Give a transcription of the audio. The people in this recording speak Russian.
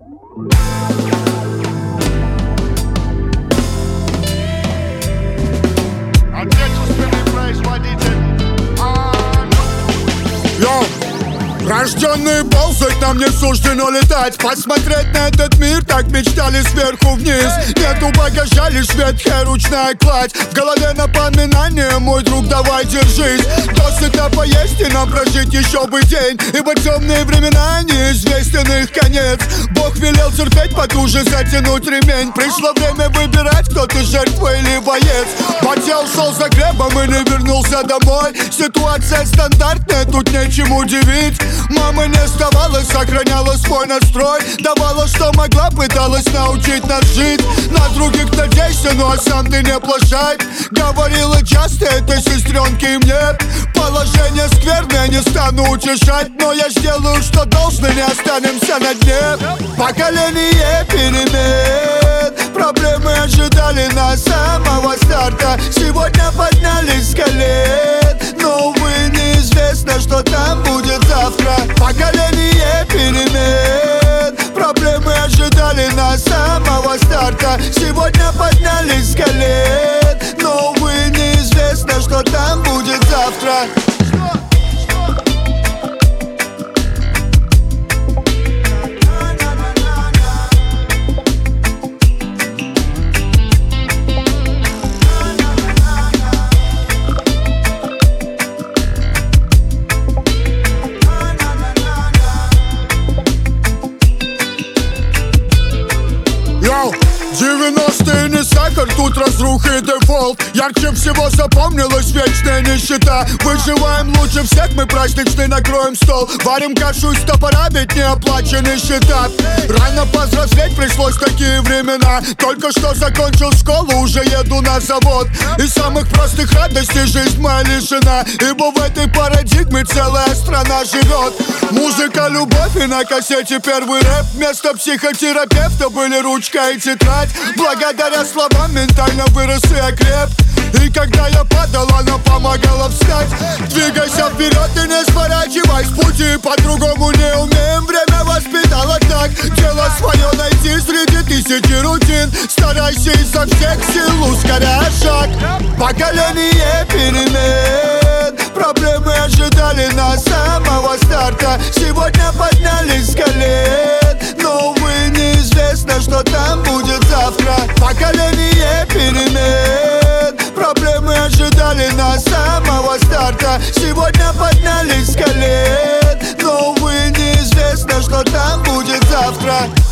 Рожденные ползать, нам не суждено летать. Посмотреть на этот мир, так мечтали сверху вниз. Нету багажа, лишь ветхая ручная кладь. В голове напоминание, мой друг, давай держись. Досыта поесть и нам прожить еще бы день. Ибо темные времена, неизвестен их конец. Бог велел терпеть, потуже затянуть ремень. Пришло время выбирать, кто ты, жертва или боец. Потел, шел за хлебом и не вернулся домой. Ситуация стандартная, тут нечем удивить. Мама не сдавалась, сохраняла свой настрой. Давала, что могла, пыталась научить нас жить. На других надейся, ну а сам ты не плашай. Говорила часто этой сестренке и мне: положение скверное, не стану утешать. Но я сделаю, что должен, не останемся на дне. Поколение перемен, проблемы ожидали нас с самого старта. Сегодня поднялись с колен, но, увы, неизвестно, что там будет завтра. Поколение перемен, проблемы ожидали нас с самого старта. Сегодня поднялись с колен, но, увы, неизвестно, что там будет завтра. Йоу, 90-е не сахар, тут разруха и дефолт. Ярче всего запомнилась вечная нищета. Выживаем лучше всех, мы праздничный накроем стол. Варим кашу из топора, ведь не оплачены счета. Рано повзрослеть пришлось такие времена. Только что закончил школу, уже еду на завод. Из самых простых радостей жизнь моя лишена. Ибо в этой парадигме целая страна живет. Музыка, любовь и на кассете первый рэп. Вместо психотерапевта были ручка и тетрадь. Благодаря словам ментально вырос и окреп. И когда я падал, она помогала встать. Двигайся вперед и не сворачивай с пути. По-другому не умеем, время воспитало так. Дело свое найти среди тысячи рутин. Старайся изо всех сил, ускоряя шаг. Поколение перемен, проблемы ожидали нас с самого старта. Сегодня поднялись с колен, но, увы, неизвестно, что там будет завтра. Поколение перемен, проблемы ожидали нас с самого старта. Сегодня поднялись с колен, но, увы, неизвестно, что там будет завтра.